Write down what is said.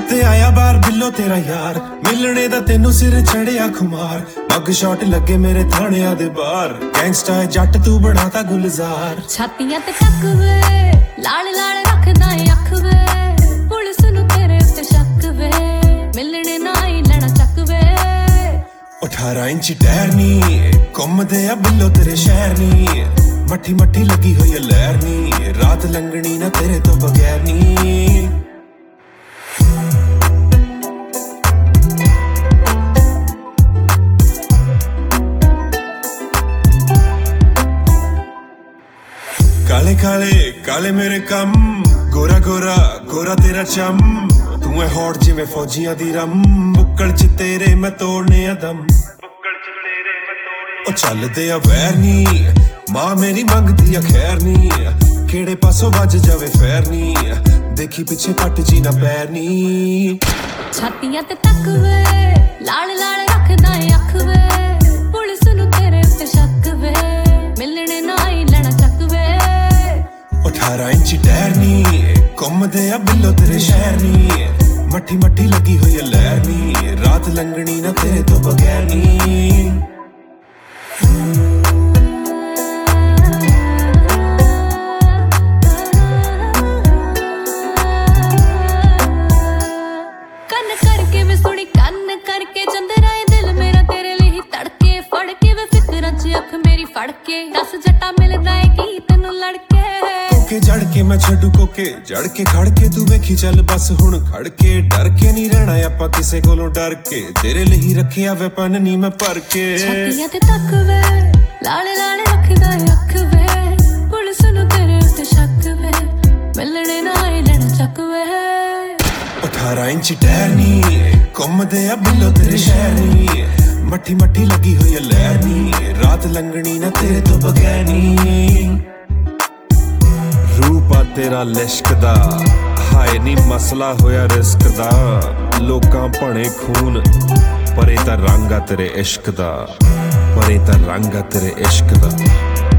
उत्ते आया बार बिल्लो तेरा यार मिलने दा तेनू सिर चढ़िया खुमार मग शॉट लगे मेरे थाने दे बार गैंगस्टा जट तू बनाता गुलजार छातियां ते टक वे लाल लाल रखदा अख वे पुलिस नू तेरे उत्ते शक वे मिलने ना ही लेना चक वे 18 इंच टहरनी घुमदे आ बिल्लो तेरे शहर नी मट्ठी मट्ठी लगी हुई लहर नी रात लंघनी ना तेरे तो बगैर नी काले काले काले मेरे कम गोरा गोरा गोरा तेरा चम तू है हॉट जिवें फौजियां दी रम बुक्कड़ च तेरे मैं तोड़ने दम ओ चलदे आ वैर नी मां मेरी मंगदी आ खैर नी केड़े पासों वज जावे फैर नी देखी पीछे पट जी ना पैर नी छातियां ते तक वे लाल लाल रखदा अख वे पुलिस नू तेरे उत्ते शक वे मिलने ना ही लेना चक वे 18 इंच टहरनी घुमदे आ बिल्लो तेरे शहर नी मट्ठी मट्ठी लगी हुई लहर नी रात लंघनी ना तेरे तो बगैर नी कन करके वे सुनी कन करके चंदराए दिल मेरा तेरे लिए तड़के फड़ के वे फिक्रां च अख मेरी फड़ के 10 जट्टा मिलदा है की तैनू लड़के कोके जड़ के मैं छड्डू कोके जड़ के खड़ के तू वेखी चल बस हुण खड़ के डर के नहीं रहना आपां किसे कोलों डर के तेरे लिए रखिया वे पन नी मैं भर के छातियां ते तक वे लाल लाल रखदा अख वे पुलिस नू तेरे उत्ते शक वे मिलने ना ही लेना चक वे 18 इंच टहरनी घुमदे आ बिल्लो तेरे शहर नी मट्ठी मट्ठी लगी हुई लहर नी रात लंघनी ना तेरे तो बगैर नी रूप आ तेरा लिश्क दा हाय नी मसला होया रिस्क दा लोकां भणे खून परे ता रंग आ तेरे इश्क दा परे ता रंग आ तेरे इश्क दा